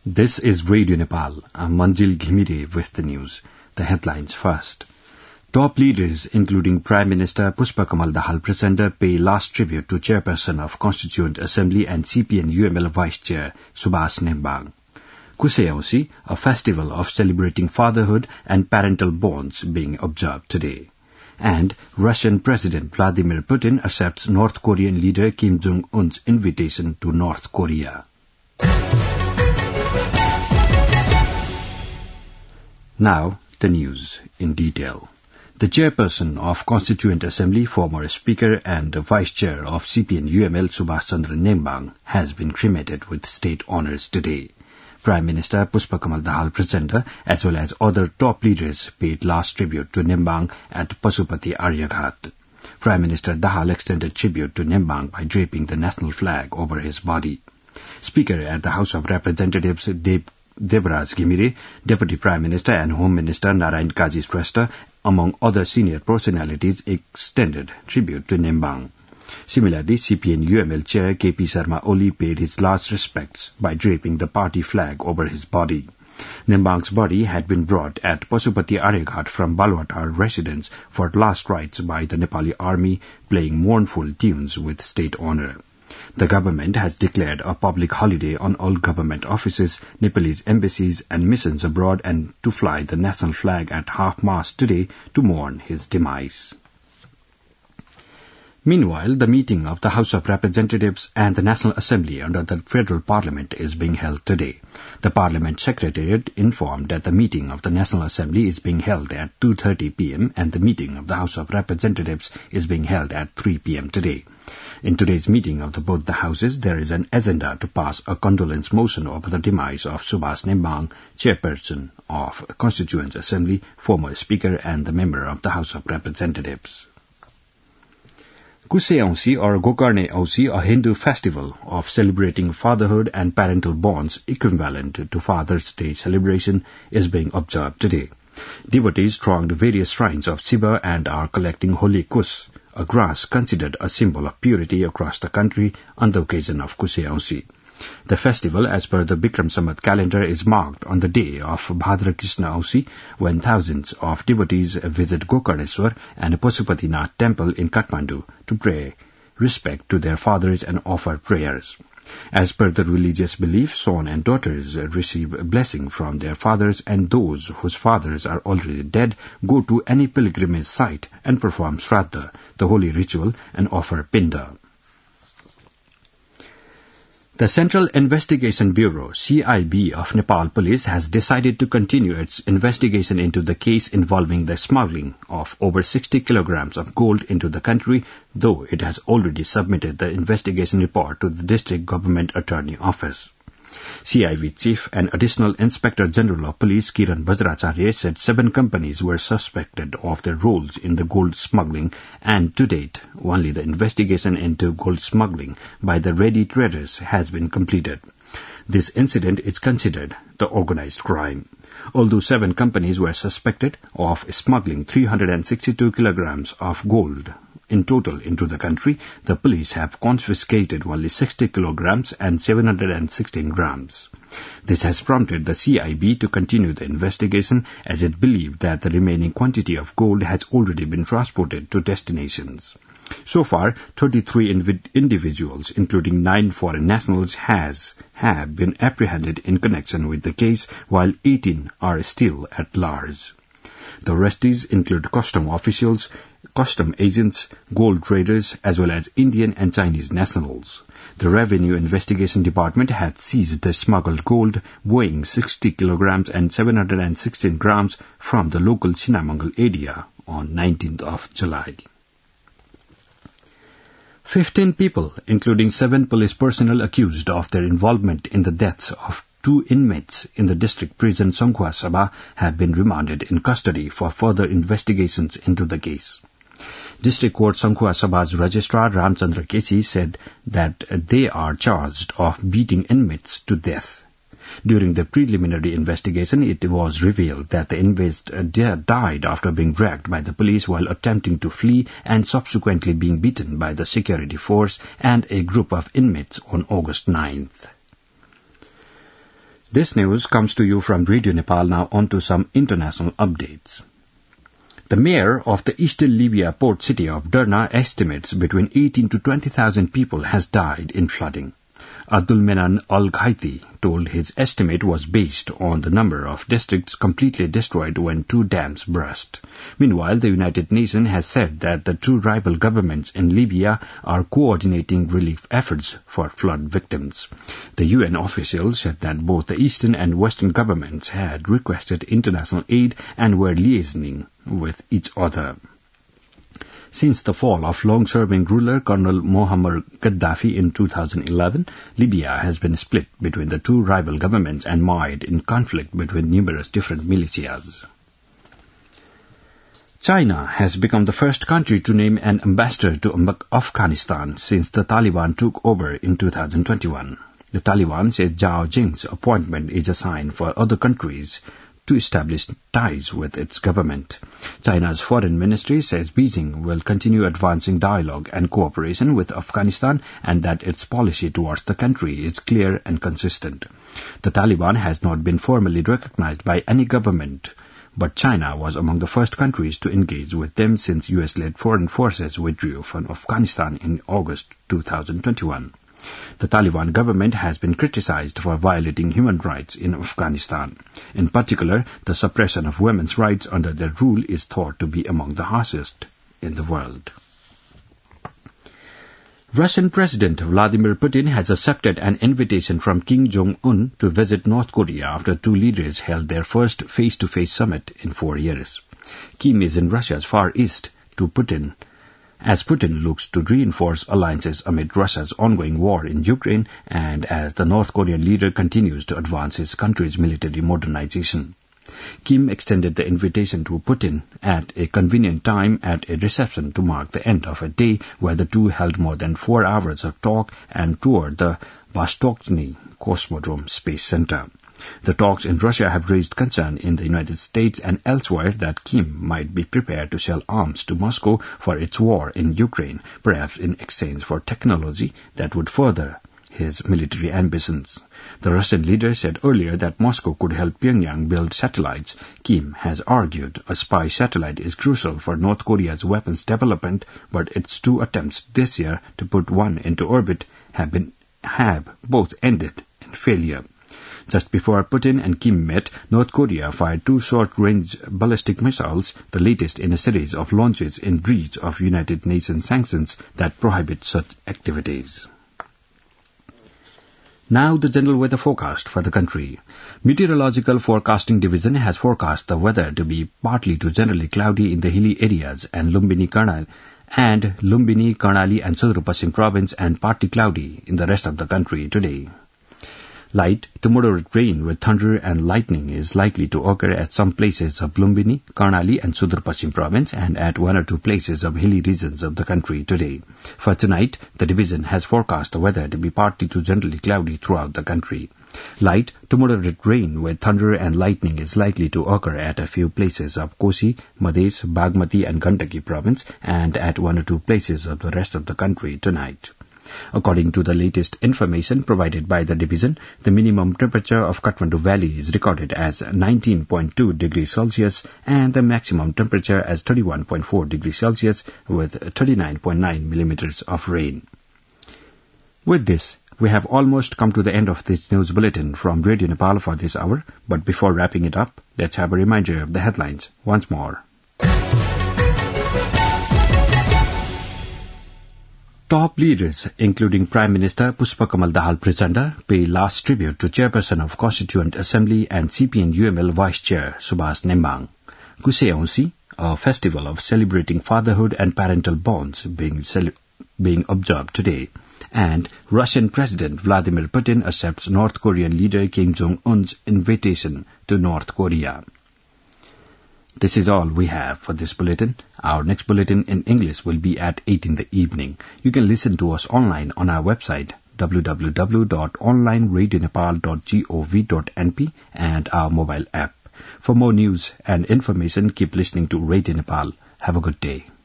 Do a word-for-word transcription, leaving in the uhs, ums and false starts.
This is Radio Nepal. I'm Manjil Ghimire with the news. The headlines first. Top leaders, including Prime Minister Pushpakamal Dahal Prachanda, pay last tribute to Chairperson of Constituent Assembly and C P N U M L Vice Chair Subhas Nembang. Kushe Ausi, a festival of celebrating fatherhood and parental bonds, being observed today. And Russian President Vladimir Putin accepts North Korean leader Kim Jong-un's invitation to North Korea. Now, the news in detail. The chairperson of Constituent Assembly, former Speaker and Vice Chair of C P N U M L Subhas Chandra Nembang, has been cremated with state honours today. Prime Minister Pushpakamal Dahal Prachanda, as well as other top leaders, paid last tribute to Nembang at Pasupati Aryaghat. Prime Minister Dahal extended tribute to Nembang by draping the national flag over his body. Speaker at the House of Representatives, Deb Debaraj Ghimire, Deputy Prime Minister and Home Minister Narayan Kaji Shrestha, among other senior personalities, extended tribute to Nembang. Similarly, C P N U M L Chair K P Sharma Oli paid his last respects by draping the party flag over his body. Nembang's body had been brought at Pasupati Aryaghat from Balwatar residence for last rites by the Nepali army, playing mournful tunes with state honour. The government has declared a public holiday on all government offices, Nepalese embassies and missions abroad, and to fly the national flag at half-mast today to mourn his demise. Meanwhile, the meeting of the House of Representatives and the National Assembly under the Federal Parliament is being held today. The Parliament Secretariat informed that the meeting of the National Assembly is being held at two thirty p.m. and the meeting of the House of Representatives is being held at three p.m. today. In today's meeting of the both the houses, there is an agenda to pass a condolence motion over the demise of Subhas Nembang, chairperson of Constituent Assembly, former Speaker and the member of the House of Representatives. Kushe Ausi or Gokarne Ausi, a Hindu festival of celebrating fatherhood and parental bonds equivalent to Father's Day celebration, is being observed today. Devotees thronged various shrines of Shiva and are collecting holy kus, a grass considered a symbol of purity across the country on the occasion of Kushe Ausi. The festival, as per the Bikram Samvat calendar, is marked on the day of Bhadra Krishna Ausi, when thousands of devotees visit Gokarneshwar and Pasupatinath temple in Kathmandu to pay respect to their fathers and offer prayers. As per the religious belief, son and daughters receive a blessing from their fathers, and those whose fathers are already dead go to any pilgrimage site and perform Shraddha, the holy ritual, and offer Pinda. The Central Investigation Bureau, C I B, of Nepal Police has decided to continue its investigation into the case involving the smuggling of over sixty kilograms of gold into the country, though it has already submitted the investigation report to the District Government Attorney Office. C I B Chief and Additional Inspector General of Police Kiran Bajracharya said seven companies were suspected of their roles in the gold smuggling, and to date, only the investigation into gold smuggling by the ready traders has been completed. This incident is considered the organized crime. Although seven companies were suspected of smuggling three hundred sixty-two kilograms of gold in total into the country, the police have confiscated only sixty kilograms and seven hundred sixteen grams. This has prompted the C I B to continue the investigation, as it believed that the remaining quantity of gold has already been transported to destinations. So far, thirty-three inv- individuals, including nine foreign nationals, has have been apprehended in connection with the case, while eighteen are still at large. The arrestees include custom officials, custom agents, gold traders, as well as Indian and Chinese nationals. The Revenue Investigation Department had seized the smuggled gold weighing sixty kilograms and seven hundred sixteen grams from the local Sinamangal area on nineteenth of July. Fifteen people, including seven police personnel accused of their involvement in the deaths of two inmates in the district prison Sankhua Sabha, have been remanded in custody for further investigations into the case. District Court Sankhua Sabha's Registrar Ramchandra Kesi said that they are charged of beating inmates to death. During the preliminary investigation, it was revealed that the inmates died after being dragged by the police while attempting to flee and subsequently being beaten by the security force and a group of inmates on August ninth. This news comes to you from Radio Nepal. Now on to some international updates. The mayor of the eastern Libya port city of Derna estimates between eighteen to twenty thousand people has died in flooding. Abdul Menan Al-Ghaiti told his estimate was based on the number of districts completely destroyed when two dams burst. Meanwhile, the United Nations has said that the two rival governments in Libya are coordinating relief efforts for flood victims. The U N officials said that both the eastern and western governments had requested international aid and were liaising with each other. Since the fall of long-serving ruler Colonel Muammar Gaddafi in two thousand eleven, Libya has been split between the two rival governments and mired in conflict between numerous different militias. China has become the first country to name an ambassador to Afghanistan since the Taliban took over in two thousand twenty-one. The Taliban says Zhao Jing's appointment is a sign for other countries to establish ties with its government. China's foreign ministry says Beijing will continue advancing dialogue and cooperation with Afghanistan and that its policy towards the country is clear and consistent. The Taliban has not been formally recognized by any government, but China was among the first countries to engage with them since U S-led foreign forces withdrew from Afghanistan in August two thousand twenty-one. The Taliban government has been criticized for violating human rights in Afghanistan. In particular, the suppression of women's rights under their rule is thought to be among the harshest in the world. Russian President Vladimir Putin has accepted an invitation from Kim Jong-un to visit North Korea after two leaders held their first face-to-face summit in four years. Kim is in Russia's Far East to Putin, as Putin looks to reinforce alliances amid Russia's ongoing war in Ukraine and as the North Korean leader continues to advance his country's military modernization. Kim extended the invitation to Putin at a convenient time at a reception to mark the end of a day where the two held more than four hours of talk and toured the Vostochny Cosmodrome Space Center. The talks in Russia have raised concern in the United States and elsewhere that Kim might be prepared to sell arms to Moscow for its war in Ukraine, perhaps in exchange for technology that would further his military ambitions. The Russian leader said earlier that Moscow could help Pyongyang build satellites. Kim has argued a spy satellite is crucial for North Korea's weapons development, but its two attempts this year to put one into orbit have been have both ended in failure. Just before Putin and Kim met, North Korea fired two short-range ballistic missiles, the latest in a series of launches in breach of United Nations sanctions that prohibit such activities. Now the general weather forecast for the country. Meteorological Forecasting Division has forecast the weather to be partly to generally cloudy in the hilly areas and Lumbini, Karnal, and Lumbini, Karnali and Southern Pasim province and partly cloudy in the rest of the country today. Light to moderate rain with thunder and lightning is likely to occur at some places of Lumbini, Karnali and Southern Pasim province and at one or two places of hilly regions of the country today. For tonight, the division has forecast the weather to be partly to generally cloudy throughout the country. Light to moderate rain with thunder and lightning is likely to occur at a few places of Kosi, Madhes, Bagmati and Gandaki province and at one or two places of the rest of the country tonight. According to the latest information provided by the division, the minimum temperature of Kathmandu Valley is recorded as nineteen point two degrees Celsius and the maximum temperature as thirty-one point four degrees Celsius with thirty-nine point nine millimeters of rain. With this, we have almost come to the end of this news bulletin from Radio Nepal for this hour, but before wrapping it up, let's have a reminder of the headlines once more. Top leaders, including Prime Minister Pushpakamal Dahal Prachanda, pay last tribute to Chairperson of Constituent Assembly and C P N U M L Vice Chair Subhas Nembang. Kushe Ausi, a festival of celebrating fatherhood and parental bonds being, cele- being observed today. And Russian President Vladimir Putin accepts North Korean leader Kim Jong-un's invitation to North Korea. This is all we have for this bulletin. Our next bulletin in English will be at eight in the evening. You can listen to us online on our website w w w dot online radio nepal dot gov dot n p and our mobile app. For more news and information, keep listening to Radio Nepal. Have a good day.